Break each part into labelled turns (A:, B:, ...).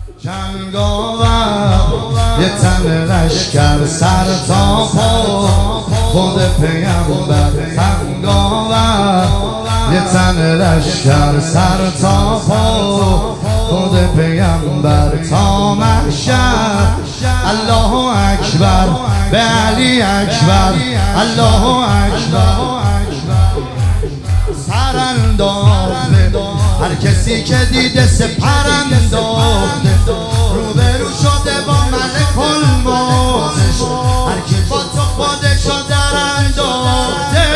A: جنگاور یه تن لشکر سر تا پا، خود پیامبر جنگاور یه تن لشکر سر تا پا، خود پیامبر تا محشر. الله اکبر به علی اکبر، الله اکبر. سر انداخته هر کسی که دیده سپر انداخته، روبرو شده با ملک الموتش، هر کی با تو خودشو در انداخته.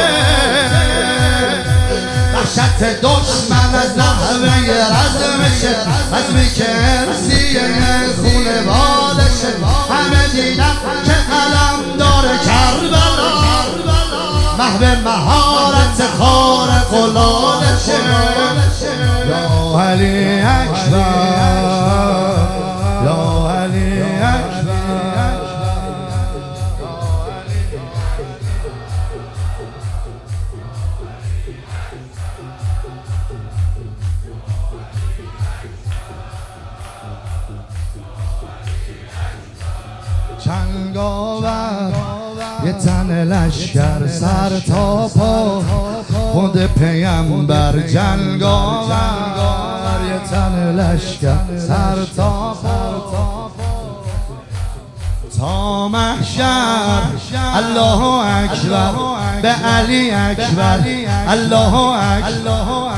A: وحشت دشمن از نحوه رزمشه، رزمی که ارسیه خونه بالشه. همه دیدن که علم داره کربلا، محو مهارت خارق العادشه. یا علی اکبر، یا علی اکبر. جنگاور یه تن لشکر سر تا پا، خود پیامبر جنگاور یه تن لشکر سر تا پا تا محشر. الله اکبر به علی اکبر، الله اکبر.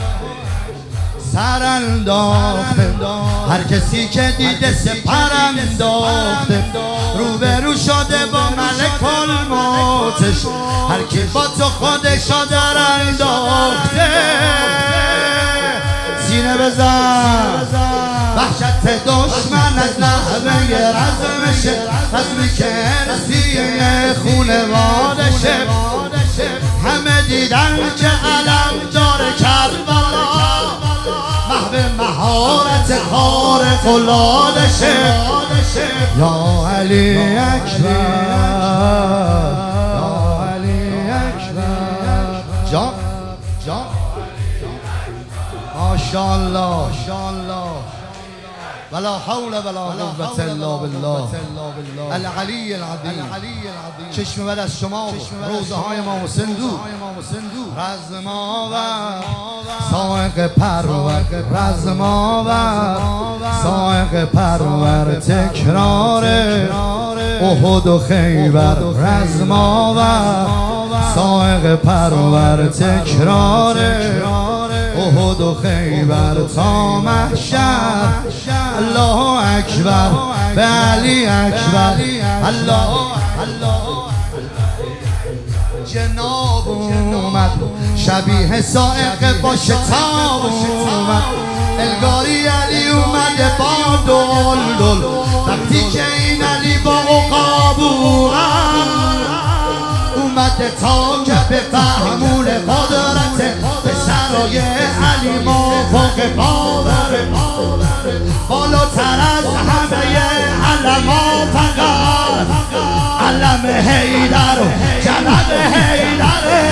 A: سر انداخته هر کسی که دیده سپر انداخته، روبرو شده با ملک الموتش، هر کی با تو خودشو در انداخته. سینه بزن وحشت دشمن از نحوه رزمشه، رزمی که ارسیه خونه وادشه. همه دیدن که علم داره کربلا، محو مهارت خارق العادشه. یا علی اکبر، یا علی اکبر. جا جا ماشاءالله ولا حول ولا قوة الا بالله العلی العظیم. چشم بد از شما روزه های ما و سندو، رزم آور سائق پرور، رزم آور سائق پرور. تکرار احد و خیبر، رزم آور سائق پرور. تکرار احد و خیبر تا محشر. الله اکبر به علی اکبر، الله. جناب اومد شبیه سائق با شتاب اومد، الگاری علی اومده با دل. وقتی که این علی با عقاب اومده تا که به فهمون قدرت، به سرای علی ما فوق باور، بالاتر از همه علما فقط علم حیدر و جنب حیدر.